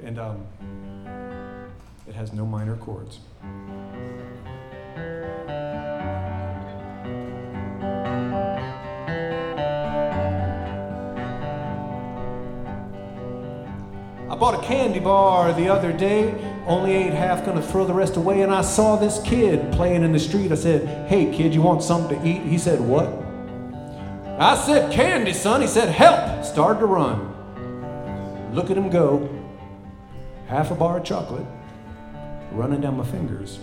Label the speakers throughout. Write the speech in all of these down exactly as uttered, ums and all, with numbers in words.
Speaker 1: And um, it has no minor chords. I bought a candy bar the other day, only ate half, gonna throw the rest away, and I saw this kid playing in the street. I said, "Hey kid, you want something to eat?" He said, "What?" I said, "Candy, son." He said, "Help!" Started to run. Look at him go. Half a bar of chocolate running down my fingers.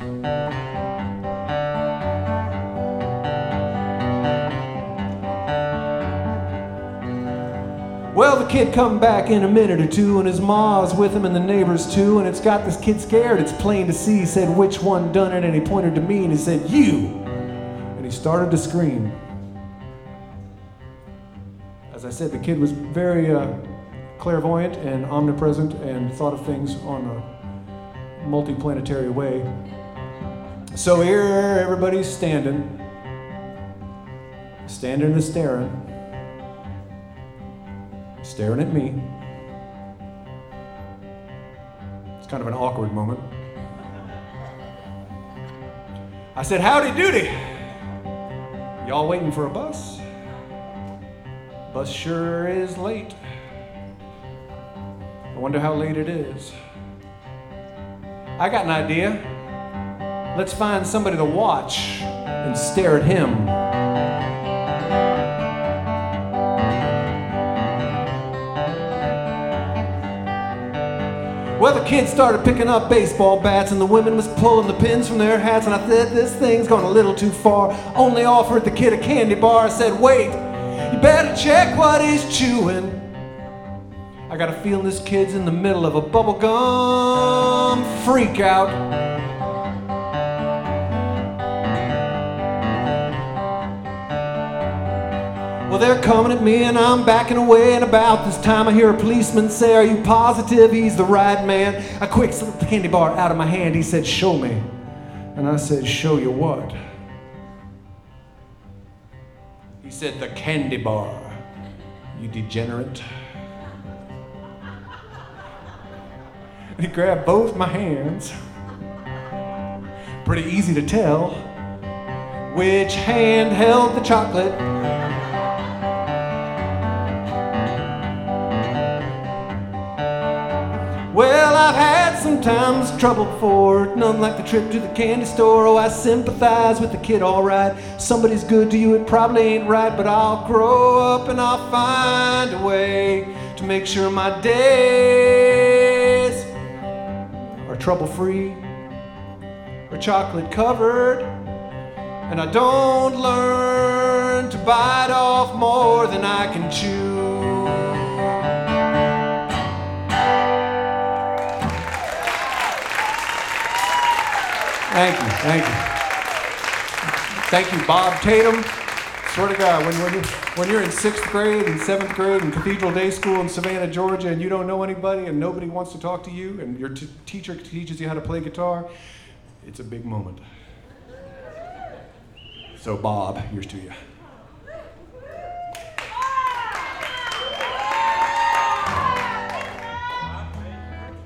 Speaker 1: Well, the kid come back in a minute or two, and his ma's with him and the neighbors too, and it's got this kid scared. It's plain to see. He said, "Which one done it?" And he pointed to me and he said, "You!" And he started to scream. As I said, the kid was very uh, clairvoyant and omnipresent and thought of things on a multi-planetary way. So here everybody's standing, standing and staring, staring at me. It's kind of an awkward moment. I said, "Howdy doody. Y'all waiting for a bus? Bus sure is late. I wonder how late it is. I got an idea. Let's find somebody to watch and stare at him." Well, the kids started picking up baseball bats and the women was pulling the pins from their hats, and I said, "This thing's gone a little too far." Only offered the kid a candy bar. I said, "Wait, you better check what he's chewing." I got a feeling this kid's in the middle of a bubblegum freak out. Well, they're coming at me and I'm backing away, and about this time I hear a policeman say, "Are you positive he's the right man?" I quick slipped the candy bar out of my hand. He said, "Show me." And I said, "Show you what?" He said, "The candy bar, you degenerate." And he grabbed both my hands. Pretty easy to tell which hand held the chocolate. Well, I've had sometimes trouble before, none like the trip to the candy store. Oh, I sympathize with the kid, all right. Somebody's good to you, it probably ain't right, but I'll grow up and I'll find a way to make sure my days are trouble-free or chocolate-covered, and I don't learn to bite off more than I can chew. Thank you, thank you. Thank you, Bob Tatum. Swear to God, when, when, you, when you're in sixth grade and seventh grade in Cathedral Day School in Savannah, Georgia, and you don't know anybody and nobody wants to talk to you, and your t- teacher teaches you how to play guitar, it's a big moment. So Bob, here's to you.